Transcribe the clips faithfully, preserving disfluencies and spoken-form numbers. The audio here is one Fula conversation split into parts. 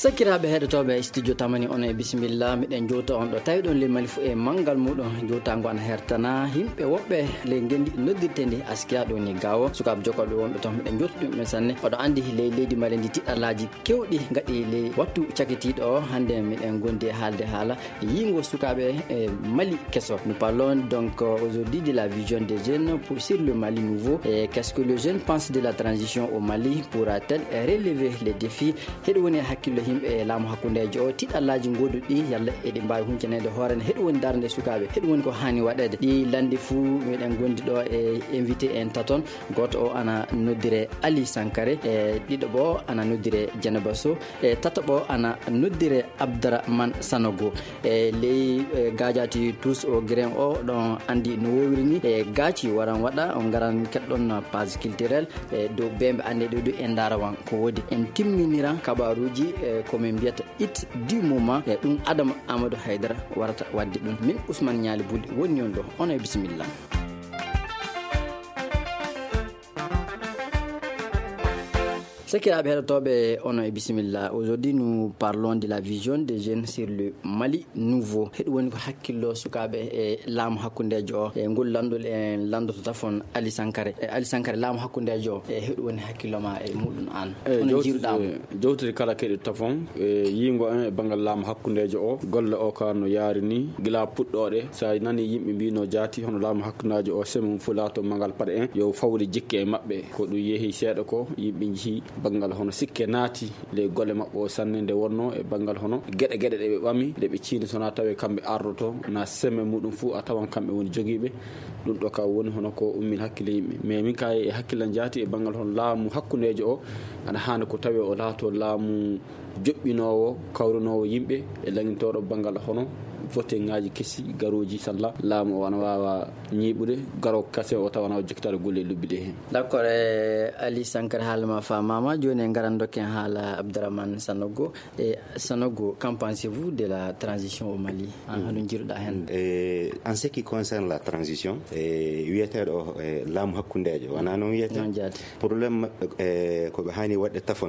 sakiraaɓe heɗotoɓe studio tamani on e bisimilla miɗen jowta on ɗo tawi ɗon le mali fu e manggal muɗum jowtago ana hertana yimɓe woɓɓe le gendi noddirte ndi askiya ɗo ni gawo sukaɓe jokoɓe wonɓe toon miɗen jowta ɗum sanne oɗo andi ley leydi mali ndi tiɗɗallaji kewɗi gaɗi ley wattu cakitiɗo o hande miɗen gondi e haalde haala yingo sukaɓe e Mali kesso. Nous parlons donc aujourd'hui de la vision des jeunes pour sur le Mali nouveau et qu'est-ce que le jeune pense de la transition au Mali, pourra-t-elle relever les défis heɗo woni hakkille yimɓe e laamu hakkundeji o tiɗɗallaji goduɗi yalla eɗi mbawi huncanede hoorene heɗo woni darde sukaɓe heɗo woni ko hani waɗede ɗi landi fou miɗen gondi ɗo e invité en taton goto o ana noddire Ali Sankare e ɗiɗo ɓo ana noddire Dieynaba Sow e tataɓo ana noddire Abdraman Sanogo e ley gajati tous au grain o ɗon andi no wowiri ni e gaci waran waɗa on garan keɗɗon page culturel e dow bemɓe ande ɗo ɗo e darawan ko wodi en timminiran kabaruji e komin mbiyata it du moment e ɗum Adama Amadou Haydara warata wadde ɗum min Ousmane Niali Bulli woni on ɗo on e bisimilla. Sakiraɓe heɗotoɓe ono e bisimilla. Aujourd'hui nous parlons de la vision des jeunes sur le Mali nouveau. heɗo woni ko hakkillo sukaɓe e laamu hakkundejo o e ngol landol e landoto tafon Ali Sankare e Ali Sankare laamu hakkundejo o e heɗo woni hakkillo ma e muɗum an ono jiruɗamo jowtude kala keɗi tafon e yingo en e banggal laamu hakkundejo o golle o ka no yaari ni gila puɗɗoɗe sa nani yimɓe mbino jaati hono laamu hakkundejo o semi fu laato mangal paɗe en yo fawde jikke e mabɓe ko ɗum yeehi seeɗa ko yimɓe jeehi bangal hono sikke naati le golle mabɓe o sanne nde wonno e bangal hono gueɗe gueɗe ɗe ɓe ɓami ɗe ɓe ciini sona tawi kamɓe ardoto na semme muɗum fou a tawan kamɓe woni joguiɓe ɗum ɗo ka woni hono ko ummin hakkille yimɓe mais min kay e hakkille jaati e bangal hono laamu hakkundejo o ana handi ko tawi o laato laamu joɓɓinowo kawrunowo yimɓe e laŋintoɗo bangal hono vote ngaji kessi garoji salla laamu o ana wawa ñiɓude garo kase o tawa na jokkitade golle e lubbi ɗe hen. D'accord e Ali Sankare haalama famama joni en garan dokken haala Abdraman Sanogo e Sanogo qu'en pensez-vous de la transition au Mali en hono jiruɗa hen? En ce qui concerne la transition e wiyeteɗo e laamu hakkundejo wona noon wiyete probléme e koɓe hani waɗde tafon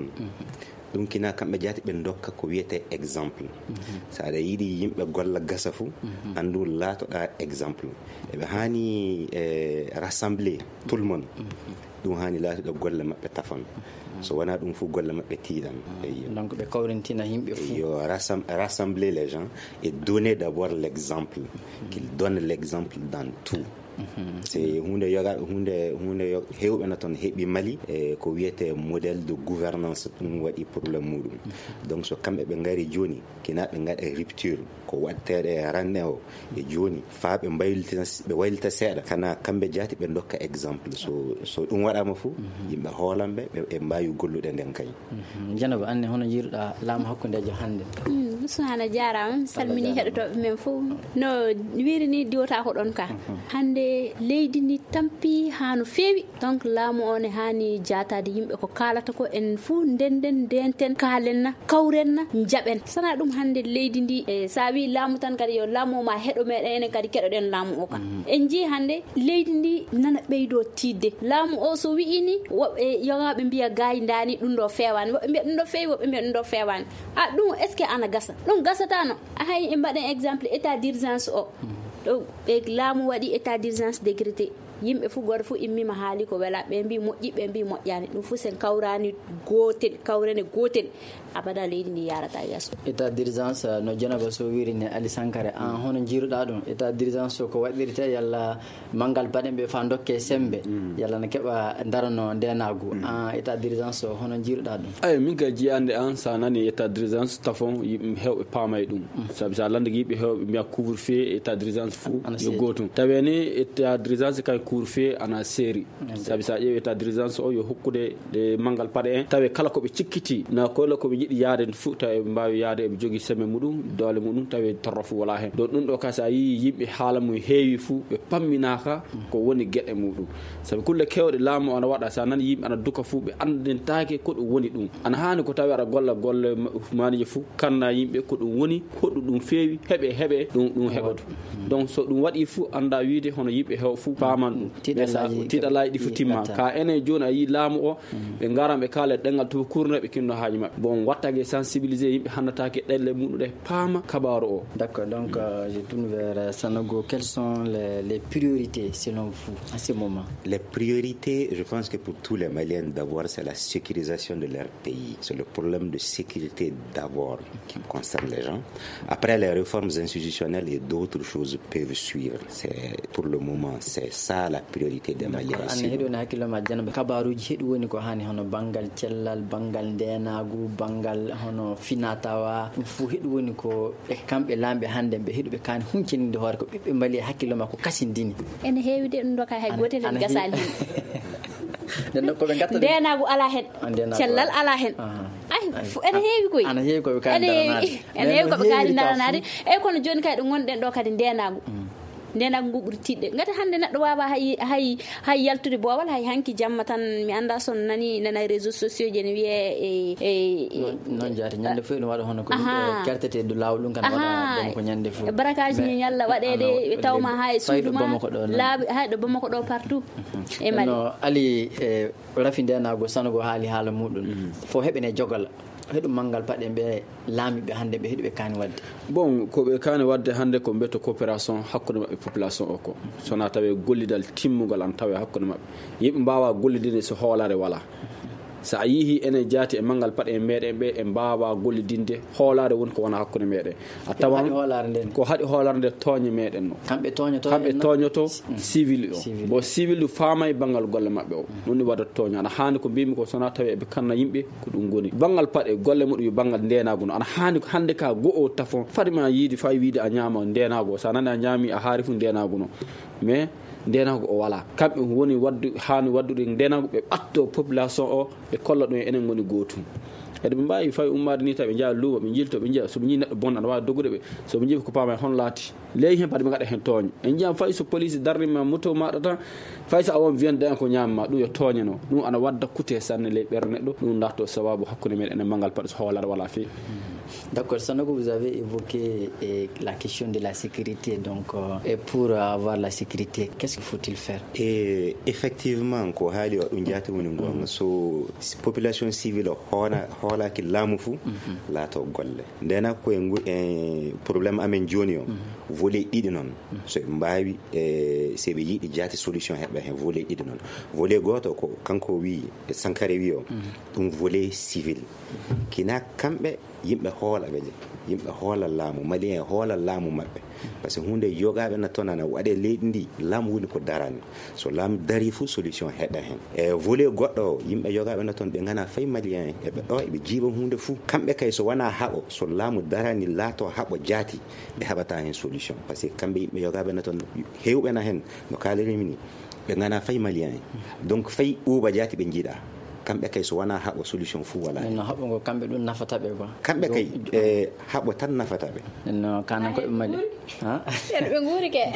ɗum kina kamɓe jaati ɓe dokka ko wiyete exemple so aɗa yiiɗi yimɓe golla gasa fou andu laatoɗa exemple eɓe hani e rassemblé tout le monde ɗum hani laatoɗo golle maɓɓe tafon so wona ɗum fou golle maɓɓe tiiɗan donc ɓe kawrintina yimɓe fou yo rassembler les gens et donner d'abord l'exemple qu'il donne l'exemple dans tout. Mm-hmm. C'est hunde yoga hunde hunde hewɓe na toon heeɓi Mali e ko wiyete modèle de gouvernance ɗum waɗi probléme muɗum donc so kamɓe ɓe ngari joni kina ɓe gaɗa rupture ko watteɗe e ranne o e joni fa ɓe mbaylita ɓe waylita seeɗa kana kamɓe jaati ɓe dokka exemple so so ɗum waɗama fou yimɓe hoolanɓe ɓe mbawi golluɗe nden kay. Dieynaba anne hono jiruɗa laamu hakkundejo hande? Sohana jarama salmini heɗotoɓe men fof no wiiri ni diwata ko ɗon ka hande leydi ndi tampi ha no feewi donc laamu o ne hani jatade yimɓe ko kalata ko en fou ndenden ndenten kalenna kawrenna jaɓen sana ɗum hande leydi ndi e sa wi laamu tan kadi yo laamu ma heɗo meɗen enen kadi keɗoɗen laamu o ka en jii hande leydi ndi nana ɓeydo tidde laamu o so wi'ini woɓɓe yogaɓe mbiya gayi dani ɗum ɗo fewani woɓɓe mbiya ɗum ɗo feewi woɓɓe mbiya ɗum ɗo fewani a ɗum est ce que ana gasa ɗum gasatano a hay e mbaɗen exemple état d'urgence o ɗo ɓe laamu waɗi état d'urgence décrété yimɓe fou goto fou immima haali ko wela ɓe mbi moƴƴi ɓe mbi moƴƴani ɗum fou sen kawrani gotel kawrene gotel abada leydi ndi yarata yesso. État d'urgence no Dieynaba Sow wirini Ali Sankare an hono jiruɗa ɗum état d'urgence ko waɗirte yalla manggal baɗen ɓe fa dokke sembe yalla ne keɓa darano ndenagu an état d'urgence hono jiruɗa ɗum? ay min ka jiyande an sa nani état d'urgence tafon yimɓe hewɓe paamay ɗum saabi sa lande yimɓe hewɓe mbiya couvre feu état d'urgence fou yo gotum taweni état d'urgence kay couvre feu ana séri saabi sa ƴeewi état d'urgence o yo hokkude de manggal paɗe en tawi kala koɓe cikkiti na kola koɓe yiɗi yaade fou tawi ɓe mbawi yaade eɓe jogui semme muɗum doole muɗum tawi torro fou wala hen donc ɗum ɗo ka sa yi yimɓe haala mum heewi fou ɓe pamminaka ko woni gueɗe muɗum saabi kulle kewɗe laamu ana waɗa sa nani yimɓe ana duka fou ɓe andentake ko ɗum woni ɗum ana hani ko tawi aɗa golla golle maniji fou kanna yimɓe ko ɗum woni hoɗɗu ɗum feewi heeɓe heeɓe ɗum ɗum heɓatu donc so ɗum waɗi fou anda wiide hono yimɓe heew fou paman tiɗalaji ɗi futimma ka enen joni a yi laamu o ɓe garan ɓe kaala ɗengal to kurne ɓe kinno haaji maɓɓe bon wattage sensibiliser yimɓe hannatake ɗelle muɗum ɗe paama kabaru o. D'accord, donc euh, je tourne vers Sanogo. Quelles sont les, les priorités selon vous à ce moment? Les priorités, je pense que pour tous les Maliens d'abord, c'est la sécurisation de leur pays. C'est le problème de sécurité d'abord qui concerne les gens. Après, les réformes institutionnelles et d'autres choses peuvent suivre. C'est pour le moment, c'est ça la priorité des Maliens. Kabaruji heɗu woni ko hani hono bangal cellal, bangal ndenagu, bangal hono finatawa, ɗum fu heɗu woni ko ɓe kamɓe lamɓe hande ɓe heɗu ɓe kani huncininde hoore ko ɓiɓɓe mbali hakkille makko kasindini. ene heewi de ɗum ɗo kay hay gotel hen gasali hen ndenagu ala hen cellal ala hen ay ene heewi koy ana heewi koɓe kani ene heewi koɓe kani daranade e kono joni kay ɗo gonɗen ɗo kadi ndenagu ndenagu ngu ɓuri tiɗɗe ngati hande neɗɗo wawa hay hay hay yaltude boowal hay hanki jamma tan mi anda son nani nana réseaux sociaux je ne wiye e non jaati ñande fof ɗum waɗa hono ko kertete do lawol ɗum kan waɗa ko ñande fof barakaji ni ñalla waɗede tawma hay suuduma laabi hay ɗo Bamako ɗo partout e Mali no ali rafi ndenago Sanogo haali haala muɗum fo heɓene jogal heɗum manggal paɗe ɓe laamiɓe hannde ɓe heɗi ɓe kaani wadde. Bon ko ɓe kaani wadde hannde ko mbiyata coopération hakkude maɓɓe population o ko sona tawi gollidal timmugal an tawe hakkude maɓɓe yimɓe mbawa gollidinde so hoolare wala so a yihi enen jaati e manggal paɗe meɗen ɓe e mbawa gollidinde hoolare woni ko wona hakkude meɗen a tawan ko haɗi hoolare nde tooñe meɗen no kamɓe toñoto kamɓe toñoto civil o bo civil du faama e banggal golle maɓɓe o ɗum ni waɗata tooña ana haani ko mbimi ko sona tawi eɓe kanna yimɓe ko ɗum goni banggal paɗe golle muɗum yo banggal ndenagu no ana haani hande ka go o tafon fadima yiide fayi wiide a ñaama ndenagu o sa nani a ñaami a haari fu ndenagu no mais ndenago o wala kamɓe woni waddu haani waddude ndenago ɓe ɓatto population o ɓe kolla ɗum enen goni gootum kadi ɓe mbawi fawi ummade ni tawi ɓe jaa luumo ɓe jilto ɓe jiya soɓe jii neɗɗo bon aɗa wawi dogude ɓe soɓe jii ko paama e hon laati ley hen paade ɓe gaɗa hen tooña en jiyam fayi so police darnima moto maɗa tan fayi so a won wiyande en ko ñamma ɗum yo tooñano ɗum ana wadda kute sanne ley ɓerde neɗɗo ɗum darto sababu hakkude meɗen e manggal paɗe so hoolare wala fewi. D'accord, Sanogo, vous avez évoqué eh, la question de la sécurité. Donc, euh, et pour avoir la sécurité, qu'est-ce qu'il faut-il faire? Et effectivement, ko hali o ɗum jaati woni gonga so population civile hoona hoolaki laamu fuu laato golle ndena koye e probléme amen joni o volet ɗiɗi noon so ɓe mbawi e so ɓe yiiɗi jaati solution heɓa hen volet ɗiɗi noon volet goto ko kanko wi Sankare wi o ɗum volet civil kina kamɓe yimɓe hoola ɓe je yimɓe hoola laamu malien hoola laamu maɓɓe par ce que hunde yogaɓe na toon ana waɗe leydi ndi laamu woni ko darani so laamu dari fuu solution heɗa hen e volet goɗɗo o yimɓe yogaɓe na toon ɓe gana fayi malien eɓe ɗo eɓe jiiɓa hunde fuu kamɓe kay so wona haɓo so laamu darani laato haɓo jaati ɓe heɓata hen solution par ce que kamɓe yimɓe yogaɓe na toon hewɓe na hen no kalirimi ni ɓe gana fayi malien donc fayi ɓuuɓa jaati ɓe jiiɗa kamɓe kay so wona haɓo solution fuu wala no haɓo ngo kamɓe ɗum nafata ɓe quoi kamɓe kay e haɓo tan nafata ɓe no kanan koɓe mali ɓe guuri ke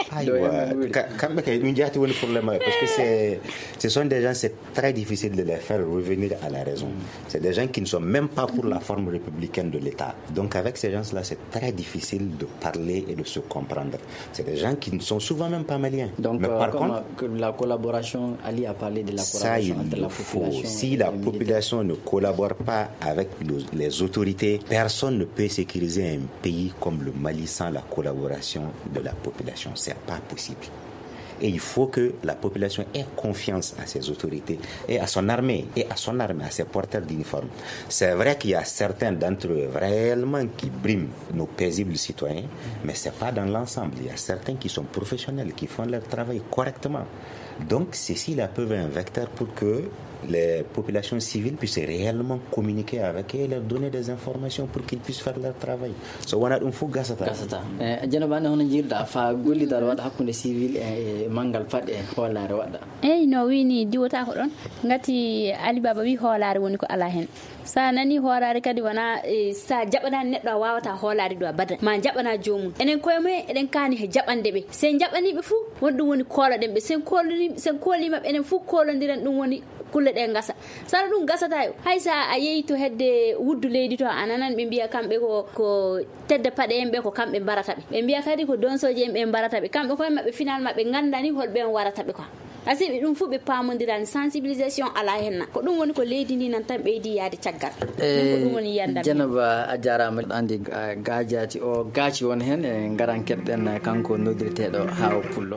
kamɓe kay ɗum jaati woni probléme maɓɓe parce que c'est ce sont des gens c'est très difficile de les faire revenir à la raison c'est des gens qui ne sont même pas pour la forme républicaine de l'État donc avec ces gens là c'est très difficile de parler et de se comprendre c'est des gens qui ne sont souvent même pas maliens donc mais euh, par comme contre que la collaboration Ali a parlé de la collaboration ça, entre la faut, population si la population ne collabore pas avec le, les autorités, personne ne peut sécuriser un pays comme le Mali sans la collaboration de la population. C'est pas possible. Et il faut que la population ait confiance à ses autorités et à son armée, et à son armée, à ses porteurs d'uniforme. C'est vrai qu'il y a certains d'entre eux réellement qui briment nos paisibles citoyens, mais c'est pas dans l'ensemble. Il y a certains qui sont professionnels, qui font leur travail correctement. Donc, ceci là peut être un vecteur pour que les populations civiles puissent réellement communiquer avec eux et leur donner des informations pour qu'ils puissent faire leur travail. So wana ɗum fu gasata. Gasata. Eh janabane hono jirda fa gollidal wada hakkunde civil e mangal fadde hoolare wada. Ey no wini diwota ko don ngati Ali Baba wi hoolare woni ko ala hen. Sa nani hoolare kadi wana e, sa jabana neddo wawata hoolare do bada ma jabana jomum enen koyme eden kani he jabande be sen jabani be fu wondum woni koolo den be sen koolini sen kooli mabbe enen fu koolondiran dum woni kulle ɗe gasa sara ɗum gasata yo haysa a yeeyi to hedde wuddu leydi to ananan ɓe mbiya kamɓe ko ko tedde paɗe en ɓe ko kamɓe mbarata ɓe ɓe mbiya kadi ko donsoji en ɓe mbarata ɓe kamɓe koye maɓɓe final maɓɓe gandani holɓe en warata ɓe quoi asibi dum fu be pamondiran sensibilisation ala henna ko dum woni ko leydi ni nan tan beedi yaade caggal ko dum woni yandam Janaba a jarama andi gajati o gaci won hen e ngaran kedden kanko noddirteɗo hawo pullo.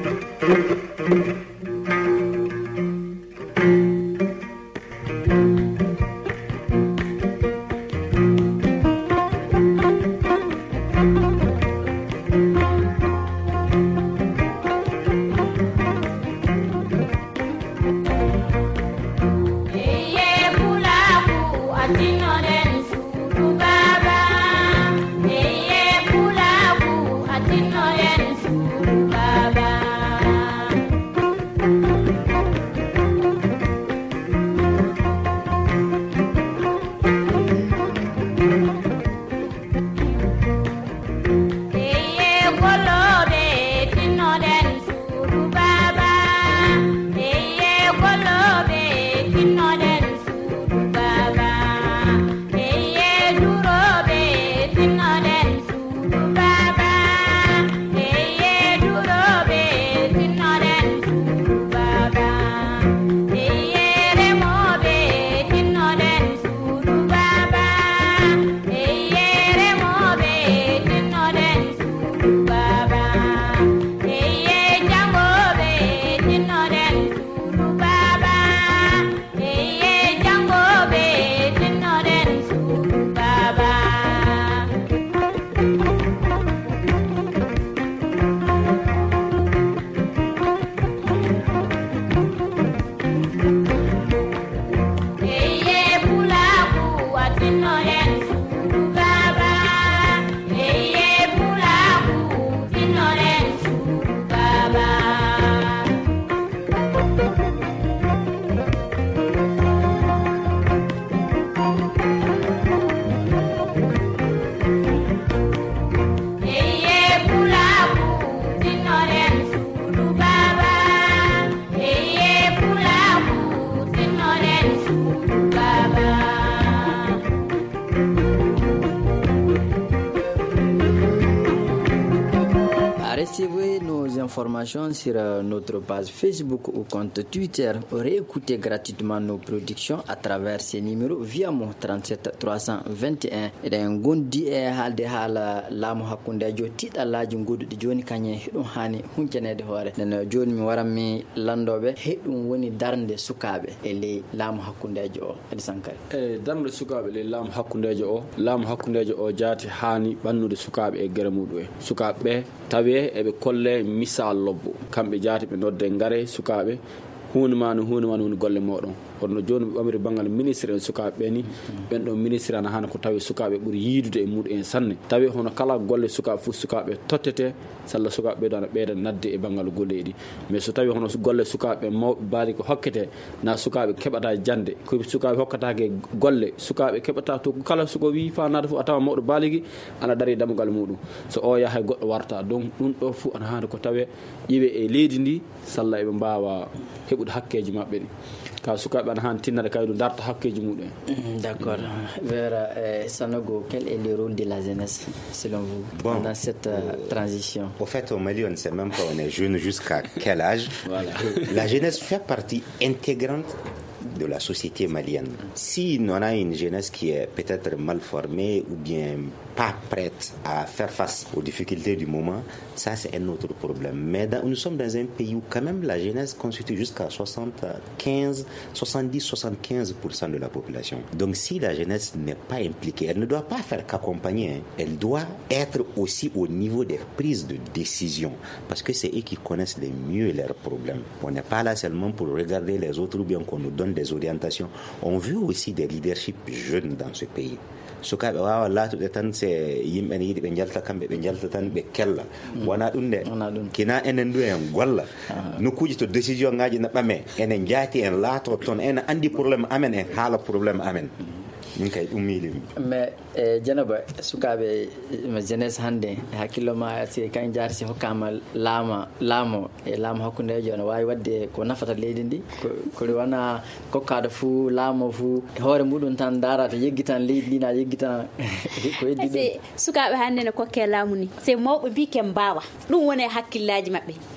Recevez nos informations sur notre page Facebook ou compte Twitter. Réécoutez gratuitement nos productions à travers ces numéros via mon trente-sept trois cent vingt et un. Eɗen gondi e haalde haala laamu hakkundejo tiiɗallaji goduɗi joni kañe heɗum hani huncanede hoore. Nden joni mi waran mi landoɓe heɗum woni darde sukaɓe e ley laamu hakkundejo o. Edi Sankari. e darde sukaɓe ley laamu hakkundejo o laamu hakkundejo o jaati hani ɓannude sukaɓe e guere muɗum e sukaɓe ɓe tawi eɓe kolle misal lobbo kamɓe jaati ɓe nodde ngare sukaɓe hunde ma no hunde ma no woni golle moɗon hono joni ɓe ɓamiri banggal ministre en sukaɓe ɓe ni ɓen ɗon ministre ana hana ko tawi sukaɓe ɓuuri yiidude e muɗum en sanne tawi hono kala golle sukaɓe fof sukaɓe tottete salla sukaɓe ɓe dana ɓeyda nadde e banggal golle ɗi mais so tawi hono golle sukaɓe mawɓe baali ko hokkete na sukaɓe keɓata jande ko sukaɓe hokkatake golle sukaɓe keɓata to kala suko wi fa nada fof a tawa mawɗo baaligi ana dari damgal muɗum so o yaha goɗɗo warta donc ɗum ɗo fof ana hande ko tawe ƴiwe e leydi ndi salla eɓe mbawa heɓude hakkeji mabɓe ɗi ka sukaɓe ana han tinnade kayɗu darta hakkeji muɗum. D'accord. Vera euh, Sanogo, quel est le rôle de la jeunesse selon vous bon, dans cette euh, transition? Au fait, au Mali, on ne sait même pas on est jeune jusqu'à quel âge. Voilà. La jeunesse fait partie intégrante de la société malienne. Si on a une jeunesse qui est peut-être mal formée ou bien pas prête à faire face aux difficultés du moment, ça c'est un autre problème. Mais dans, nous sommes dans un pays où quand même la jeunesse constitue jusqu'à soixante-quinze, soixante-dix, soixante-quinze pour cent de la population. Donc si la jeunesse n'est pas impliquée, elle ne doit pas faire qu'accompagner, hein. Elle doit être aussi au niveau des prises de décision parce que c'est eux qui connaissent le mieux leurs problèmes. On n'est pas là seulement pour regarder les autres ou bien qu'on nous donne des orientations. On veut aussi des leaderships jeunes dans ce pays. Sukaɓe wawa latude tan se yimɓe ne yiiɗi ɓe jalta kamɓe ɓe jalta tan ɓe kella wona ɗum de kina enen du en golla nokkuji to décision ngaji ne ɓame enen jaati en laato toon ene andi probléme amen en haala probléme amen min kay ɗum miilimi. Mais e Janaba sukaɓe jeunesse hannde hakkillo ma si kañ jaati si hokkama laama laamo e laamo hakkundejo ne wawi wadde ko nafata leydi ndi ko wona kokkade fou laamo fou hoore muɗum tan darata yeggitan leydi ndi na yeggitan ko heddi ɗum. Sukaɓe hannde ne kokke laamu ni c'est mawɓe mbi ken mbawa ɗum woni hakkillaji mabɓe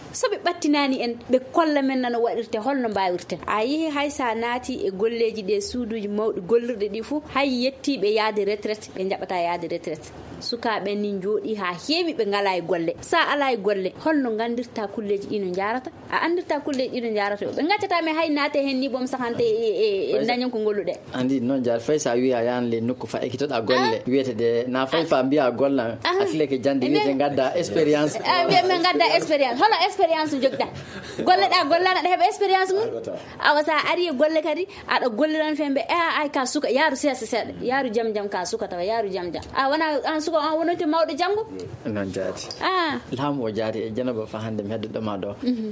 so ɓe ɓattinani en ɓe kolla men nano waɗirte holno mbawirten. A yeehi hay sa naati e golleji ɗe suuduji mawɗi gollirɗe ɗi fuu hay yettiɓe yaade retraite ɓe jaɓata yaade retraite. sukaɓe ni jooɗi ha heewi ɓe ngala e golle. Sa ala e golle holno gandirta kulleji ɗi no jarata? A andirta kulleji ɗi no jarata ɓe gaccata me hay naate hen ni bom sahante e dañon ko golluɗe. Andi noon jar fay sa wiya yan le nokku fa ekkitoɗa golle wiyete de na fay fa mbiya golla atleke jande wiyete gadda expérience. Wiye men gadda expérience. Hono expérience jogɗa golle ɗa gollana ɗa heɓa expérience mum. Awa sa ari e golle kadi aɗa golliran fembe e ay ka suka yaaru seeɗa seeɗa yaaru jam jam ka suka tawa yaaru jam jam a wona an suka an wonoti mawɗo janggo non jaati ah laamu o jaati e janaba fa hande mi heddoɗoma ɗo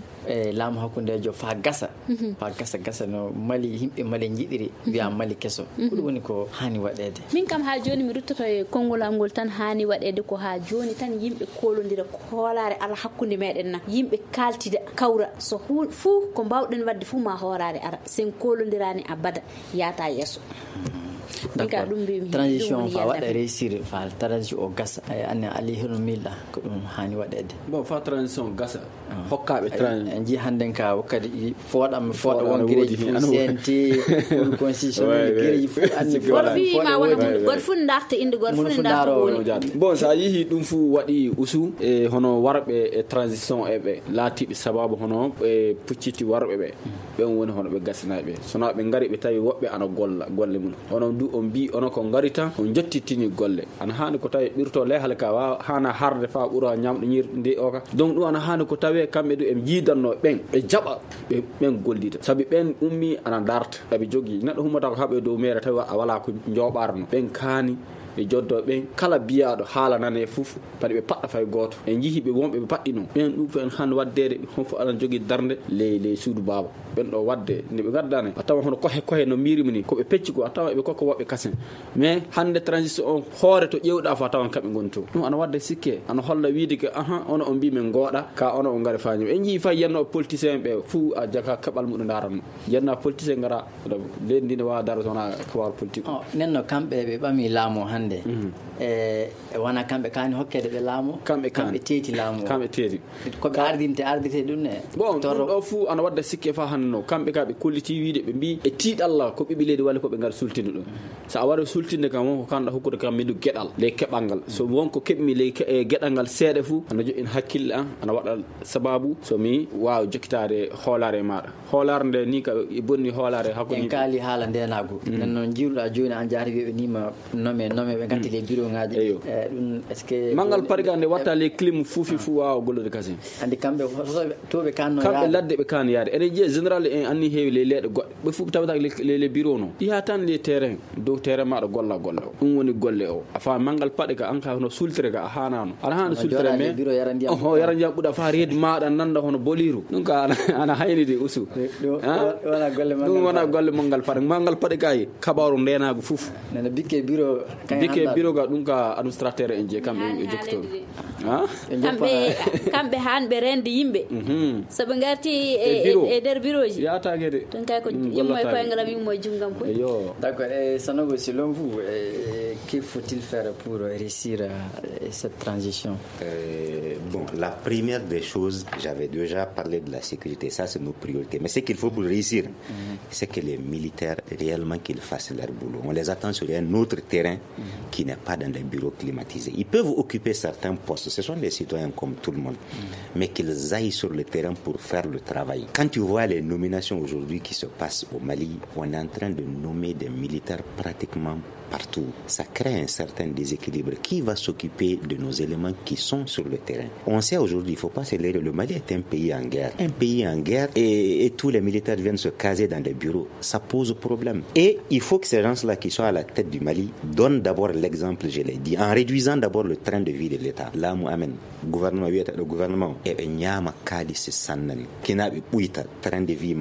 e laamu hakkundejo fa gasa fa gasa gasa no mali yimɓe mali jiɗiri wiya mali keso ko ɗum woni ko hani waɗede. Min kam ha joni mi ruttoto e konngol ngol tan hani waɗede ko ha joni tan yimɓe kolodira hoolare ala hakkunde meɗen na yimɓe kaltida kawra so fuu ko mbawɗen wadde fuu ma hoorare ara sen kolodirani abada yata yesso. D'accord. Transition fa waɗa réussir fa transition o gasa ay anne ali hono milɗa ko ɗum hani waɗede. Bon fa transition gasa hokkaɓe transition en ji handen ka kadi foɗam foɗa won gereji fu C N T pour constitution gereji fu anne foɗa ma won god fu ndarte inde god fu ndarte woni. Bon sa yihi ɗum fu waɗi usu e hono warɓe e transition e ɓe laatiɓe sababu hono e pucciti warɓe ɓe ɓen woni hono ɓe gasanaɓe sono ɓe ngari ɓe tawi woɓɓe ana golla golle mum hono du on bi ono ko garita on jottitini golle ana hani ko tawi ɓirto lehal ka wa hana harde fa ɓuura ñamɗo ñirde o ka donc ɗum ana hani ko tawi kamɓe du en jiidanno ɓen ɓe jaɓa ɓe ɓen gollida sabi ɓen ummi ana darta eɓe jogui neɗɗo hummata ko haɓe dow mere tawi a wala ko joɓarno ɓen kaani ɓe joddo ɓen kala biyaɗo haalanane fof padi ɓe paɗɗa fay goto en jihi ɓe wonɓe ɓe paɗɗi ɗum ɓen ɗum fo en hande waddede hon fof aɗa jogui darde ley ley suudu baba ɓen ɗo wadde nde ɓe gaddane a tawa hono kohe kohe no mbirimi ni koɓe pecci ko a tawa eɓe kokko woɓɓe kasen mais hande transition on hoore to ƴewɗa fo a tawan kamɓe goni to ɗum ana wadde sikke ana holla wiide que ahan ono on mbi men gooɗa ka ono on gaari fañum en jii fay yenno politicien ɓe fou a jaka keɓal muɗum daranno yenna politicien gara leydi ndi ne wawa darata wona kawal politique nenno kamɓe ɓe ɓami laamu hande e wona kamɓe kani hokkede ɓe laamu kamɓe kamɓe teeti laamu kamɓe teeti koɓe ardinte ardite ɗum ne bon ɗum ɗo fou ana wadda sikke fa hande no kamɓe ka ɓe kolliti wiide ɓe mbi e tiiɗalla ko ɓiɓi leydi walla koɓe ngara sultinde ɗum so a wari sultinde kam wonko kanɗa hokkude kam miɗu gueɗal ley keɓal ngal so wonko keɓmi ley gueɗal ngal seeɗa fou ana joƴin hakkille an ana waɗa sababu somi wawa jokkitade hoolare maɗa hoolare nde ni ka bonni hoolare hakkude en kaali haala ndenago nen noon jiwluɗa joni an jaari wiɓe nima nome nome ɓe ganti ley bureau ngaji ɗum est ce que mangal pariga nde watta ley clim fuufi fou wawa gollude kasen andi kamɓe toɓe kanno kamɓe ladde ɓe kan yaade enen jiiya général en anni heewi ley leeɗe goɗɗe ɓe fof tawata ley bureau noon ɗiya tan ley terrain dow terrain maɗa golla golle o ɗum woni golle o a fawa mangal paɗe ka an ka hono sultere ka a hanano aɗa hano sultere mais oho yara ndiyam ɓuuɗa fa reedi maɗa nanda hono boliru ɗum ka ana haynide usu ɗum wona golle mangal paɗe mangal paɗe kay kabaru ndenago fof nana bikke bureau bikke bureau ka ɗum ka administrateur en je kamɓe e jokkotoɓe kamɓe kamɓe hanɓe rende yimɓe soɓe garti e nder bureau ji yatagede ton kay ko immo e koyngalam immo e junggam ko yo d'accord et Sanogo selon vous que faut-il faire pour réussir cette transition? euh, bon la première des choses, j'avais déjà parlé de la sécurité, ça c'est nos priorités, mais ce qu'il faut pour réussir mm-hmm. c'est que les militaires réellement qu'ils fassent leur boulot, on les attend sur un autre terrain mm-hmm. qui n'est pas dans les bureaux climatisés. Ils peuvent occuper certains postes, ce sont des citoyens comme tout le monde, mm-hmm. mais qu'ils aillent sur le terrain pour faire le travail. Quand tu vois les nominations aujourd'hui qui se passent au Mali, on est en train de nommer des militaires pratiquement partout. Ça crée un certain déséquilibre. Qui va s'occuper de nos éléments qui sont sur le terrain? On sait aujourd'hui, il ne faut pas se leurrer, le Mali est un pays en guerre. Un pays en guerre et, et tous les militaires viennent se caser dans les bureaux. Ça pose problème. Et il faut que ces gens-là qui sont à la tête du Mali donnent d'abord l'exemple, je l'ai dit, en réduisant d'abord le train de vie de l'État. Là, Mohamed, gouvernement, le gouvernement, et Nyama Kadi se sannan, qui n'a pas train de vie.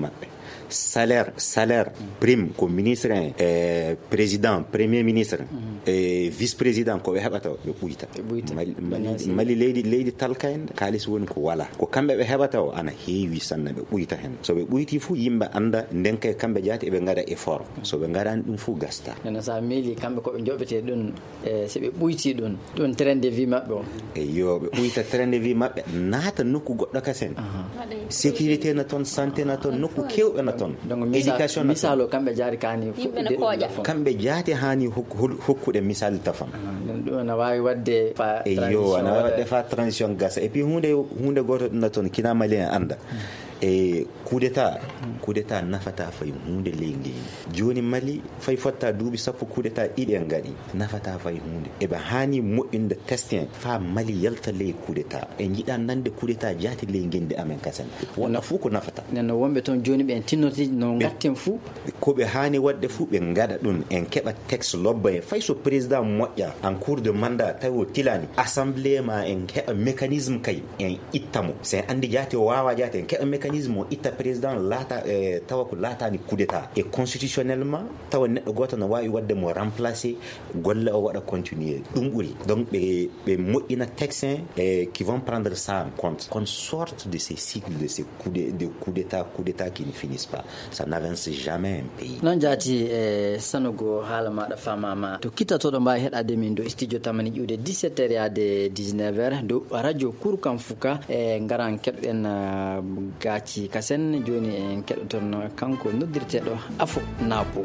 salaire salaire prime ko ministre e président premier ministre e vice président ko be hebata be buyta mali leydi leydi talkaen kalis woni ko wala ko kambe be hebata o ana heewi sanna be buyta hen so be buyti fu yimbe anda denke kambe jaati be ngada effort so be ngara dum fu gasta nana sa mili kambe ko be jobete dun e se be buyti dun dun train de vie mabbe e yo be buyta train de vie mabbe nata nokku goddo kasen sécurité na ton santé na ton nokku kewbe na ton éducation na misalo kambe jaari kani fu kambe jaati hani hokkude misal tafam do na wawi wadde fa e yo na wadde fa transition gas et puis hunde hunde goto na ton kina malien anda e coup d'état coup d'état nafata fay hunde lengi joni mali fay fotta duubi sappo coup d'état idi en gadi nafata fay hunde e ba hani mo inde testin fa mali yalta le coup d'état e jida nande coup d'état jati lenginde amen kasen wona fu ko nafata nen wombe ton joni be tinnoti no ngatten fu ko be hani wadde fu be ngada dun en keba texte lobba fay so président moƴƴa en cours de mandat tawo tilani assemblée ma en keba mécanisme kay en ittamo c'est andi jati wawa jati en keba mécanisme ita président lata eh, tawa ko lata ni coup d'état et constitutionnellement tawa neddo goto na wawi wadde mo remplacer golle o wada continuer dum buri donc be be moina texte eh, qui vont prendre ça en compte qu'on sorte de ces cycles de ces coups de, de coup d'état coup d'état qui ne finissent pas ça n'avance jamais un pays non jati eh, sanogo hala mada famama to kita to do mbay hedade min do studio tamani juude dix-sept heures ya de dix-neuf heures do radio Kurkan Fuka e eh, ngaran kebden uh, gaci kasen joni en keɗoton kanko noddirteɗo Afo Napo.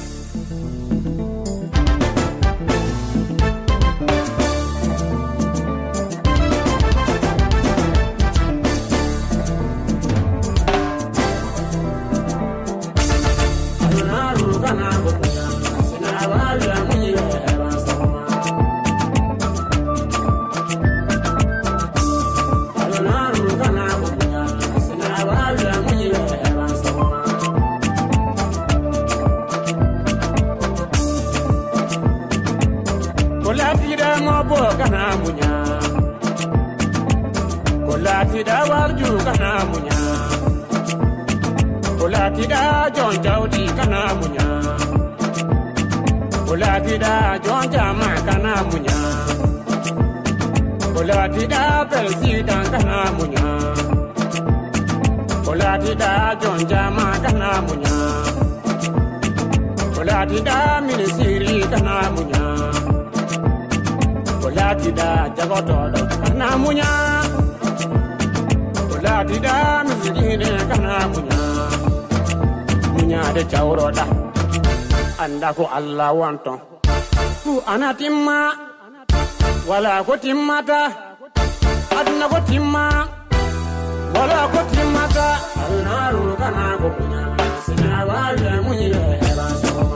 Ko Allah wanton fu anatimma wala ko timmata adna ko timma wala ko timmata alnaru kana ko kunya sina wala munye era soma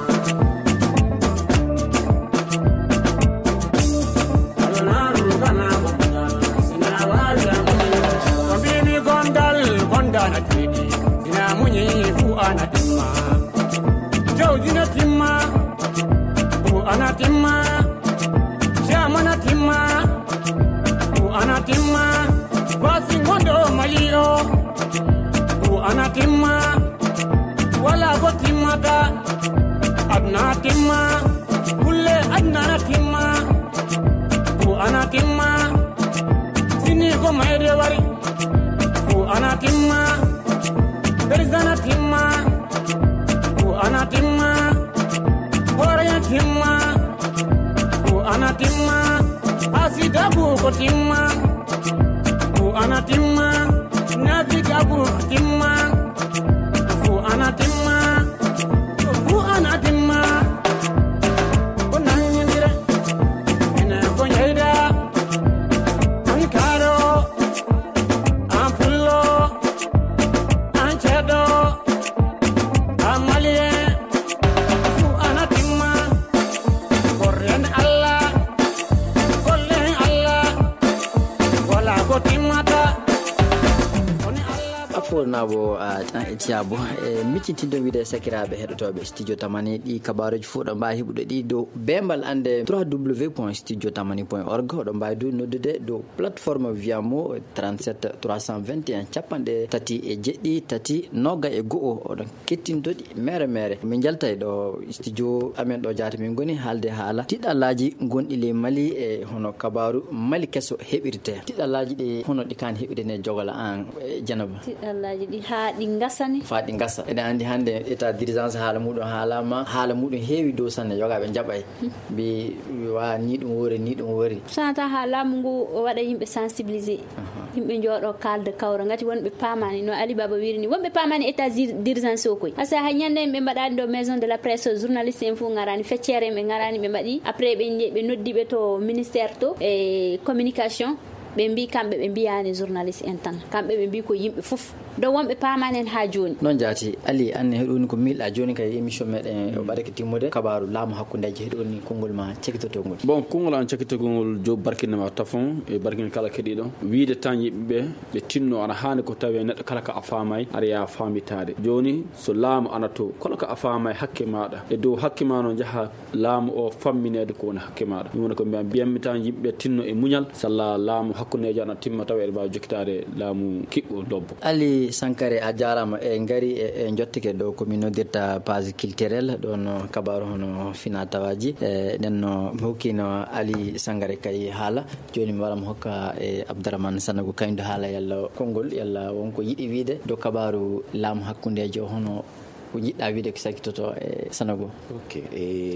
alnaru kana ko kunya sina wala munye wambini gondal gondana tidi sina munye fu anatimma jawdina timma bu anatimma shamana timma bu anatimma wasi ngondo malio bu anatimma wala go timmata adna timma kulle adna timma bu anatimma sini go mayde wari bu anatimma berzana timma anatimma oraya timma bu anatimma asidabu ko timma bu anatimma nafigabu timma bu anatimma bu anatimma onanyindira ina ko nyeda ankaro ampullo anchedo amalie fu anatimma korren Allah kolle Allah wala ko timmata folnabo a tiabo e miccintindo wiide sakiraɓe heɗotoɓe studio tamani ɗi kabaruji fo ɗo mbawi heɓude ɗi dow bembal ande w point studio tamani point org oɗo mbawi du noddude dow plateforme viamo trente-sept trois cent vingt et un capanɗe tati e jeɗɗi tati nogga e go'o oɗon kettintoɗi mere mere min jalta ɗo studio amen ɗo jaata min goni haalde haala tiɗallaji gonɗi le Mali e hono kabaru Mali kesso heɓirte tiɗallaji ɗi hono ɗi kan heɓide ne jogola an Janaba tiɗallaji ɗi ha ɗi gasani fa ɗi gasa eɗen andi hande état d'urgence haala muɗum haalama haala muɗum heewi dow sanne yogaɓe jaɓay mbi wa ni ɗum wori ni ɗum wori sanata ha laamu ngu waɗa yimɓe sensibilisé yimɓe jooɗo kalde kawra ngati wonɓe pamani no Ali Baba wiri ni wonɓe pamani état d'urgence o koy par ce que ha ñande ɓe mbaɗani ɗo maison de la presse journaliste en fo garani feccere ɓe garani ɓe mbaɗi après ɓe ɓe noddiɓe to ministère to e communication ɓe mbi kamɓe ɓe mbiyani journaliste en tan kamɓe ɓe mbi ko yimɓe fof do wonɓe pamani en ha joni non jaati Ali anne heɗoni ko milɗa joni kay émission meɗen o ɓaɗake timmude kabaru laamu hakkudeji heɗoni konngol ma cekkitotogol bon konngol an cekkitogol jo barkinema tafon e barkin kala keɗiɗo wiide tan yimɓeɓe ɓe tinno ana hani ko tawi neɗɗo kala ka a famay aɗa ya famitade joni so laamu ana to kala ka a famay hakke maɗa e dow hakke ma no jaaha laamu o famminede ko woni hakke maɗa ɗum woni ko mbiya mbiyammi tan yimɓeɓe tinno e muñal salla laamu hakkudeji ana timma tawi eɗe mbawi jokkitade laamu kiɓɓo lobbo Ali Sankare a jarama e ngari e jottike ɗo komin noddirta page culturel ɗon kabaru hono fina tawaji e nenno mi hokkino Ali Sankare kay haala joni mi waɗa mo hokka e Abdourahmane Sanogo kañum haala yalla konngol yalla wonko yiɗi wiide dow kabaru laamu hakkudeji o hono ko jiɗɗa wiide ko sakkitoto e Sanogo. Ok. Et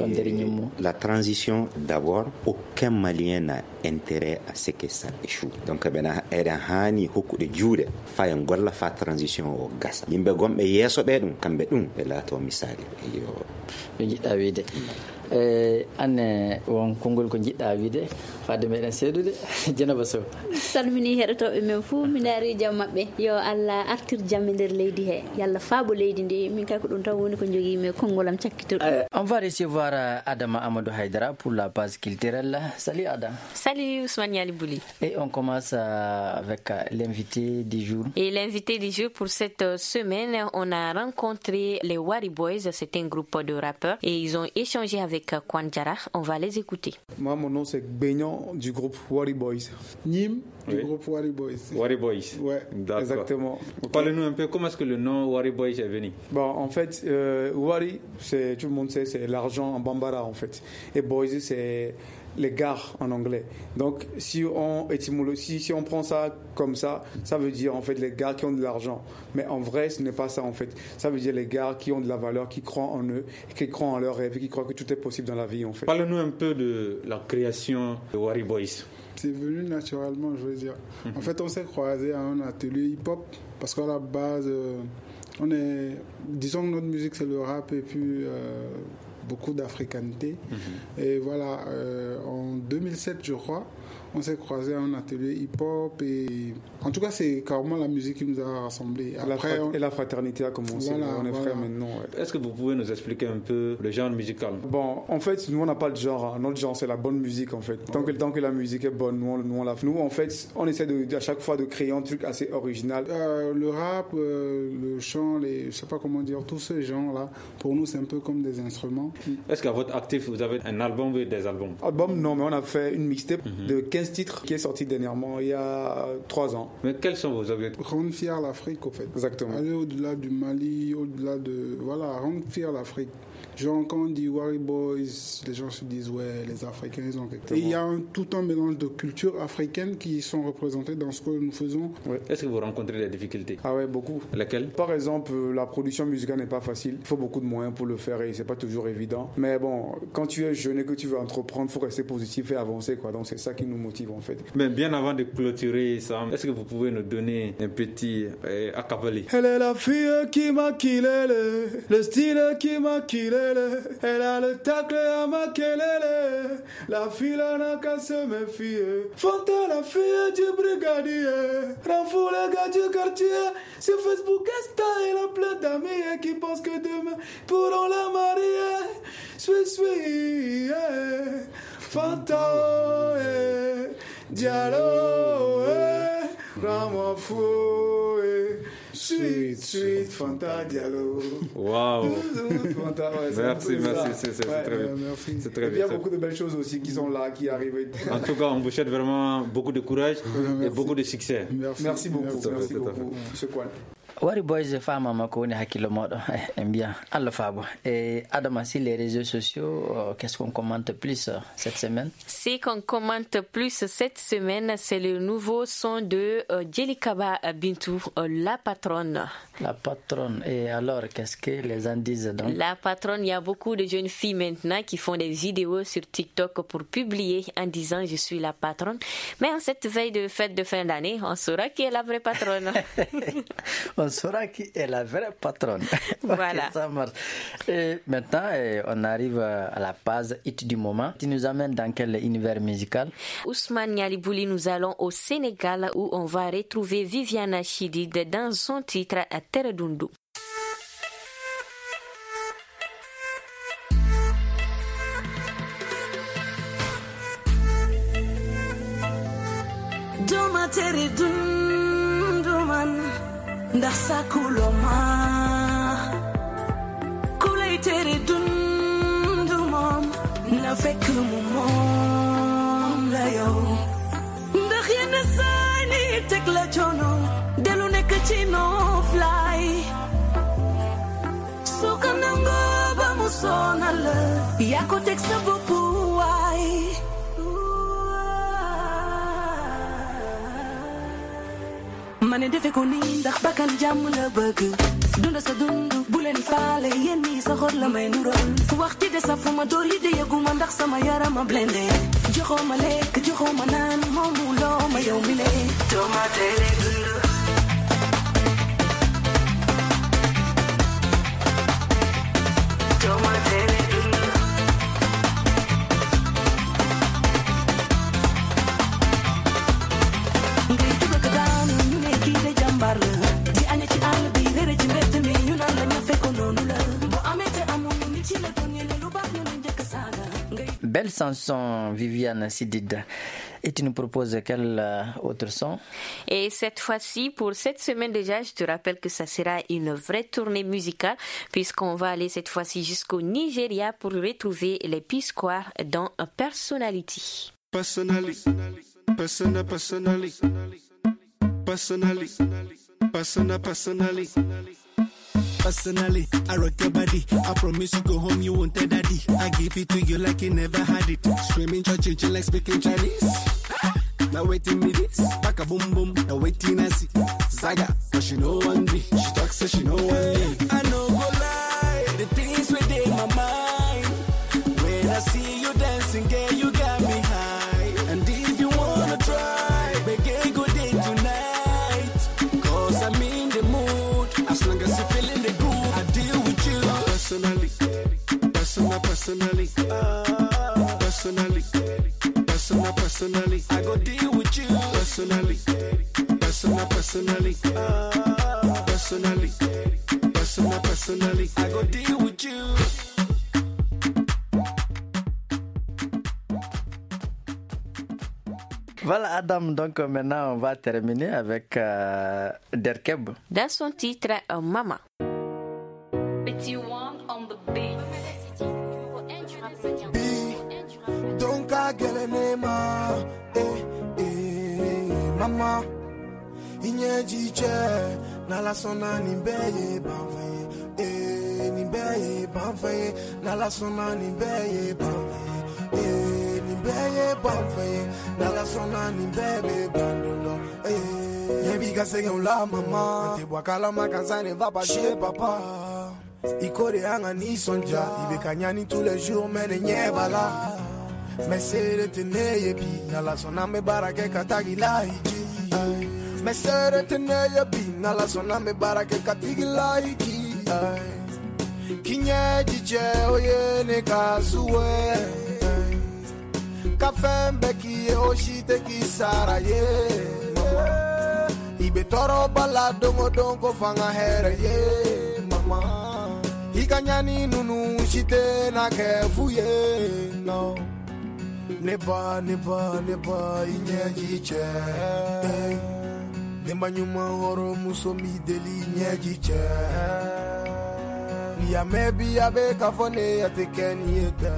la transition, d'abord, aucun Malien n'a intérêt à ce que ça échoue. Donc, eɗen hani hokkude juuɗe fa en golla fa transition o gasa. Yimɓe gonɓe yeeso ɓe ɗum kamɓe ɗum ɓe laato misali. Yo ko jiɗɗa wiide. e anne won konngol ko jiɗɗa wiide fadde meɗen seedude Dieynaba Sow salmini heɗotoɓe men fou mi daari jaam mabɓe yo Allah artir jaam e nder leydi he yalla faabo leydi ndi min kay ko ɗum taw woni ko joguimi konngolam cakkitoɗo. On va recevoir Adama Amadou Haïdara pour la page culturelle. Salut Adam. Salut Ousmane Yalibouli. Et on commence avec l'invité du jour. Et l'invité du jour pour cette semaine, on a rencontré les Wari Boys, c'est un groupe de rappeurs et ils ont échangé avec Kwanjara. On va les écouter. Moi, mon nom c'est Beignan du groupe Wari Boys. Nim du oui. groupe Wari Boys. Wari Boys. Ouais, d'accord. Exactement. Okay. Parlez-nous un peu comment est-ce que le nom Wari Boys est venu. Bon, en fait, euh, Wari, c'est tout le monde sait, c'est l'argent en bambara en fait. Et Boys, c'est les gars en anglais. Donc, si on étymologie, si on prend ça comme ça, ça veut dire en fait les gars qui ont de l'argent. Mais en vrai, ce n'est pas ça en fait. Ça veut dire les gars qui ont de la valeur, qui croient en eux, qui croient en leurs rêves, qui croient que tout est possible dans la vie en fait. Parlez-nous un peu de la création de Wari Boys. C'est venu naturellement, je veux dire. Mm-hmm. En fait, on s'est croisés à un atelier hip-hop parce qu'à la base, euh, on est, disons que notre musique c'est le rap et puis euh, beaucoup d'africanité. Mm-hmm. Et voilà, euh, en deux mille sept, je crois, on s'est croisés à un atelier hip-hop et en tout cas, c'est carrément la musique qui nous a rassemblés. Après, la on... Et la fraternité a commencé. Voilà, on est voilà. frères maintenant. Ouais. Est-ce que vous pouvez nous expliquer un peu le genre musical? Bon, en fait, nous, on n'a pas de genre. Notre genre, c'est la bonne musique, en fait. Tant que, tant que la musique est bonne, nous, on, nous, on la fait. Nous, en fait, on essaie de, à chaque fois de créer un truc assez original. Euh, le rap, euh, le chant, les, je sais pas comment dire, tous ces genres-là, pour nous, c'est un peu comme des instruments. Est-ce qu'à votre actif, vous avez un album ou des albums? Album, non, mais on a fait une mixtape mm-hmm. de quinze titres qui est sortie dernièrement, il y a trois ans. Mais quels sont vos objectifs? Rendre fier l'Afrique, au fait. Exactement. Aller au-delà du Mali, au-delà de... Voilà, rendre fier l'Afrique. Genre, quand on dit Wari Boys, les gens se disent, ouais, les Africains, ils ont quelque chose. Et il y a un, tout un mélange de cultures africaines qui sont représentées dans ce que nous faisons. Ouais. Est-ce que vous rencontrez des difficultés? Ah ouais, beaucoup. Lesquelles? Par exemple, la production musicale n'est pas facile. Il faut beaucoup de moyens pour le faire et c'est pas toujours évident. Mais bon, quand tu es jeune et que tu veux entreprendre, il faut rester positif et avancer, quoi. Donc c'est ça qui nous motive, en fait. Mais bien avant de clôturer ça, est-ce que vous pouvez nous donner un petit euh, acapella? Elle est la fille qui m'a killé, le style qui m'a killé. Elle a le tacle à ma kelele. La fille n'a qu'à se méfier. Fanta la fille du brigadier. Renfou les gars du quartier. Sur Facebook, Insta, elle a plein d'amis qui pensent que demain pourront la marier. Suis, suis, yeah. Fanta, yeah. Diallo, yeah. Rends-moi fou, yeah. Sweet, sweet, Fanta Diallo. Waouh. Fanta, ouais, c'est Merci, un peu merci, ça. c'est c'est- c'est Ouais, très bien. euh, merci. C'est très Et puis, il y bien. a beaucoup de belles choses aussi qui sont là, qui arrivent. En tout cas, on vous souhaite vraiment beaucoup de courage et merci. beaucoup de succès. Merci, Merci beaucoup, merci, merci tout à beaucoup, monsieur Kwan. Wari Boys famama ko woni hakkille moɗo en bien Allah faabo et Adama si les réseaux sociaux euh, qu'est-ce qu'on commente plus euh, cette semaine? Ce qu'on commente plus cette semaine, c'est le nouveau son de euh, Djelikaba Bintou, euh, la patronne. La patronne. Et alors, qu'est-ce que les gens disent donc? La patronne, il y a beaucoup de jeunes filles maintenant qui font des vidéos sur TikTok pour publier en disant je suis la patronne. Mais en cette veille de fête de fin d'année, on saura qui est la vraie patronne. On saura qui est la vraie patronne. Voilà. Ok, ça marche. Et maintenant, eh, on arrive à la phase hit du moment. Tu nous amènes dans quel univers musical? Ousmane Nialibouli, nous allons au Sénégal où on va retrouver Viviana Chidid dans son titre à Terre Dundu. Duma tere dunduman ndasa kuloma kulay tere dundumam na fekk mu mom la yow ndax yenn saa ni tek la coono delu nekk ci no fly su ko nangoo ba mu sonal yaa ko teg sa bopp waay mane defe ko ni ndax bakkan jàmm la bëgg dunda sa dund bu leen faale yéen ñi sa xor la may nural wax ci de sa fu ma door yi de yëguma ndax sama yaram a blende joxoo ma lekk joxoo ma naan moomu loo ma yow mi le tomate le dund tomate le dund ngay tuga ka daanu ñu ne kii de jàmbaar la di aña ci àll bi réere ci mbedd mi ñu naan la ña fekko noonu la bu amee te amul nit ci la doon ñene lu baax ñu ne njëkk saaga ngay Belle chanson, Viviane Chidid. Et tu nous proposes quel euh, autre son? Et cette fois-ci, pour cette semaine déjà, je te rappelle que ça sera une vraie tournée musicale puisqu'on va aller cette fois-ci jusqu'au Nigeria pour retrouver les P-Square dans Personality. Personally, persona, personally, personally, persona, personally. Personally, I rock your body. I promise you go home, you won't tell daddy. I give it to you like you never had it. Screaming, church, like speaking Chinese. Now waiting me this, back a boom boom. Now waiting I see Zaga, but she know one me. She talks so she know one leave. I know go lie, the things within my mind. When I see you dancing, girl, you got me high. And if you wanna try, baby, go day tonight. Cause I'm in the mood. As long as you feeling the groove, I deal with you. Personally, personal, personally, personally, personal, personally. I go deal with you. Personally, personal, personally, personally, personal, personally. I go deal with you. Voilà Adam, donc maintenant on va terminer avec euh, Derkeb. Dans son titre euh, Mama. Petit one on the beat. Don't get a name, eh, eh, mama. Inye jiche, nala sona nimbeye banfaye, eh, nimbeye banfaye, nala sona nimbeye banfaye, eh, nimbeye banfaye, nala sona nimbeye bandolo, eh. Yebiga sege la mama, te wakala makazane va pas chez papa. Ikore anga ni sonja, ibe kanyani tous les jours mene nyebala. Mesere teneye bi, nala sona me barake katagi laiki. Mesere teneye bi, nala sona me barake katigi laiki. Kinye jiche oye ne kasuwe. Kafembe kiye oshite kisara ye. Ibe toro bala dongo dongo fanga here ye. Mama, ikanyani nunu shite na kefu ye. No. Neba, neba, neba, inye jiche. Nembanyuma horo musomi deli nyejiche. Ya maybe ya be kafone ya tekeni eta.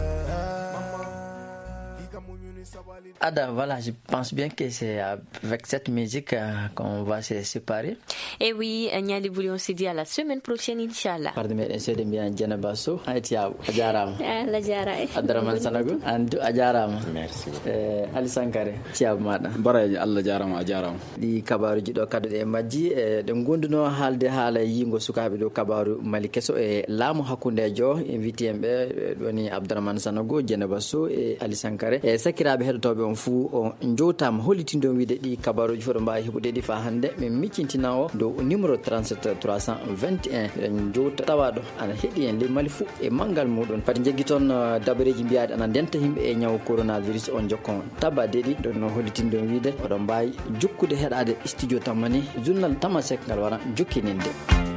Ada, voilà, je pense bien que c'est avec cette musique euh, qu'on va se séparer. Et oui, Nyali Bouli, on se dit à la semaine prochaine, Inch'Allah. Pardon, mais c'est de bien Diana Basso. Aïtia, Adjaram. La Jara. Adraman Sanago. Andu Adjaram. Merci. Eh, Ali Sankare. Tia Mada. Baraji Allah Jaram Adjaram. Di kabaruji ɗo kadu e majji e ɗe gonduno haalde haala yingo sukaɓe ɗo kabaru mali keso e laamu hakkundejo invité en ɓe ɗoni Abdourahmane Sanogo, Dieynaba Sow e Ali Sankare e sakiraɓe heɗotoɓe on fuu o jowtama hollitindo wiide ɗi kabaruji fof ɗo mbawi heɓude ɗi fa hande min miccintina o dow numéro trente-sept trois cent vingt et un eɗen jowta tawaɗo ana heeɗi en ley mali fuu e manggal muɗum pati jeggi toon dabareji mbiyaɗe ana ndenta yimɓe e ñaw coronavirus on jokkon tabadeɗi ɗon no hollitindo wiide oɗon mbawi jokkude heɗade studio tammani journal Tamasek ngal wara jokkininde.